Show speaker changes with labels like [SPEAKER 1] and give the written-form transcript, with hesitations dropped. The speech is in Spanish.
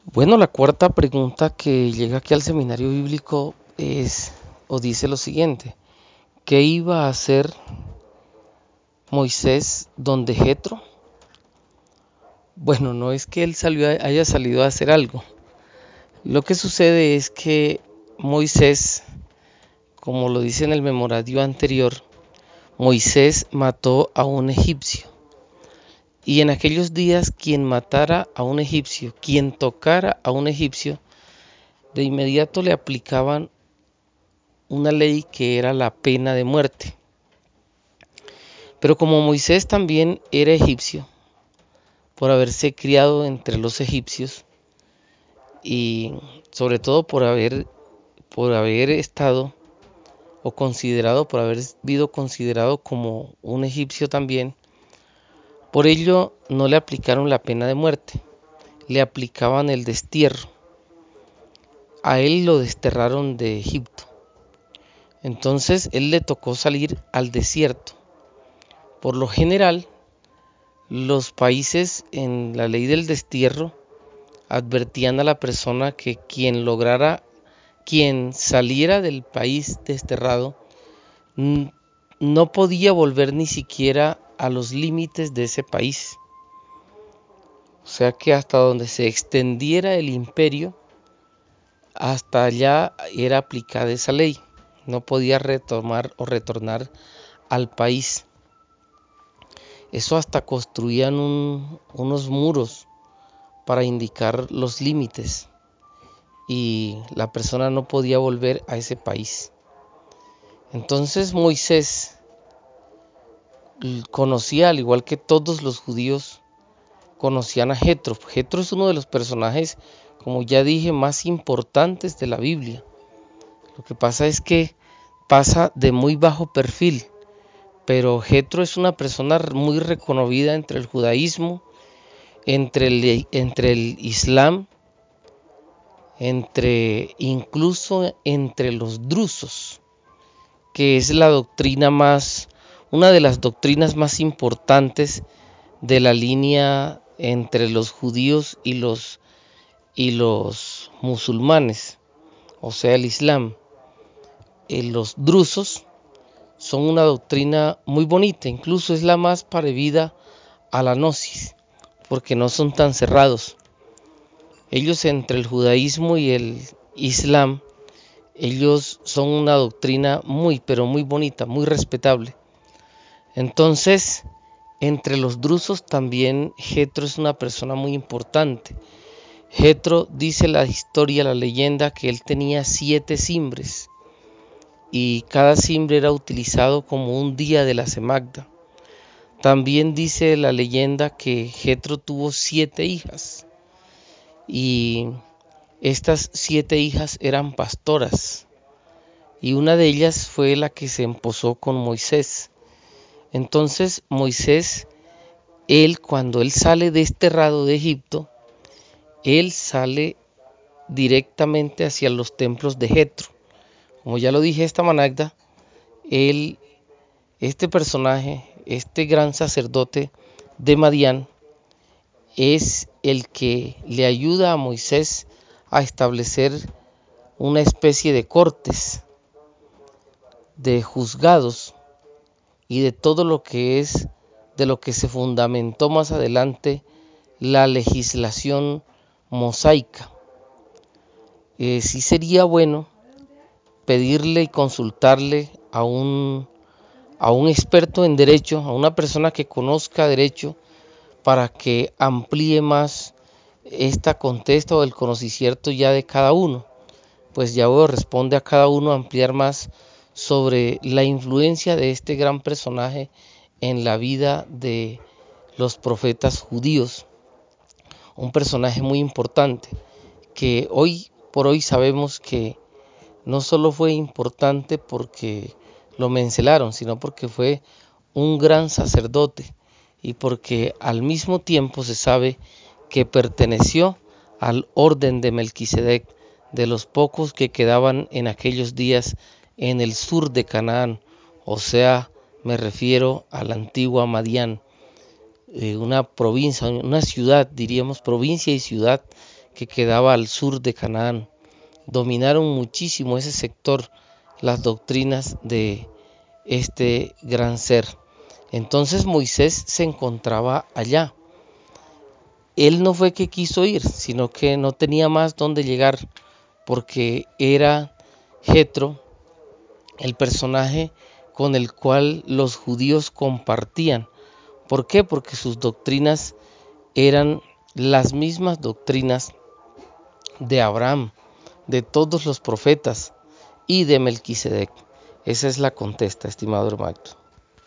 [SPEAKER 1] Bueno, la cuarta pregunta que llega aquí al seminario bíblico es o dice lo siguiente: ¿qué iba a hacer Moisés donde Jetro? Bueno, no es que haya salido a hacer algo. Lo que sucede es que Moisés, como lo dice en el memorario anterior, Moisés mató a un egipcio. Y en aquellos días quien matara a un egipcio, quien tocara a un egipcio, de inmediato le aplicaban una ley que era la pena de muerte. Pero como Moisés también era egipcio, por haberse criado entre los egipcios y sobre todo por haber estado o considerado, por haber sido considerado como un egipcio también, por ello no le aplicaron la pena de muerte, le aplicaban el destierro. A él lo desterraron de Egipto. Entonces él le tocó salir al desierto. Por lo general, los países en la ley del destierro advertían a la persona que quien saliera del país desterrado, no podía volver ni siquiera a los límites de ese país. O sea que hasta donde se extendiera el imperio, hasta allá era aplicada esa ley. No podía retomar o retornar al país. Eso hasta construían unos muros para indicar los límites y la persona no podía volver a ese país. Entonces Moisés conocía, al igual que todos los judíos, conocían a Jetro. Jetro es uno de los personajes, como ya dije, más importantes de la Biblia. Lo que pasa es que pasa de muy bajo perfil, pero Jetro es una persona muy reconocida entre el judaísmo, entre el islam, incluso entre los drusos, que es una de las doctrinas más importantes de la línea entre los judíos y los musulmanes, o sea, el islam. Los drusos son una doctrina muy bonita, incluso es la más parecida a la gnosis, porque no son tan cerrados. Ellos, entre el judaísmo y el islam, ellos son una doctrina muy, pero muy bonita, muy respetable. Entonces, entre los drusos también Jetro es una persona muy importante. Jetro, dice la historia, la leyenda, que él tenía 7 cimbres y cada cimbre era utilizado como un día de la semagda. También dice la leyenda que Jetro tuvo 7 hijas y estas 7 hijas eran pastoras y una de ellas fue la que se emposó con Moisés. Entonces Moisés, cuando él sale desterrado de Egipto, él sale directamente hacia los templos de Jetro. Como ya lo dije, esta managda, este personaje, este gran sacerdote de Madián, es el que le ayuda a Moisés a establecer una especie de cortes, de juzgados y de todo lo que es, de lo que se fundamentó más adelante la legislación mosaica. Sí sería bueno pedirle y consultarle a un experto en derecho, a una persona que conozca derecho, para que amplíe más esta contesta o el conocimiento ya de cada uno. Pues ya corresponde a cada uno ampliar más sobre la influencia de este gran personaje en la vida de los profetas judíos. Un personaje muy importante que hoy por hoy sabemos que no solo fue importante porque lo mencionaron, sino porque fue un gran sacerdote y porque al mismo tiempo se sabe que perteneció al orden de Melquisedec, de los pocos que quedaban en aquellos días en el sur de Canaán, o sea, me refiero a la antigua Madián, una provincia, una ciudad, diríamos provincia y ciudad, que quedaba al sur de Canaán. Dominaron muchísimo ese sector las doctrinas de este gran ser. Entonces Moisés se encontraba allá. Él no fue que quiso ir, sino que no tenía más dónde llegar, porque era Jetro el personaje con el cual los judíos compartían. ¿Por qué? Porque sus doctrinas eran las mismas doctrinas de Abraham, de todos los profetas y de Melquisedec. Esa es la contesta, estimado hermano.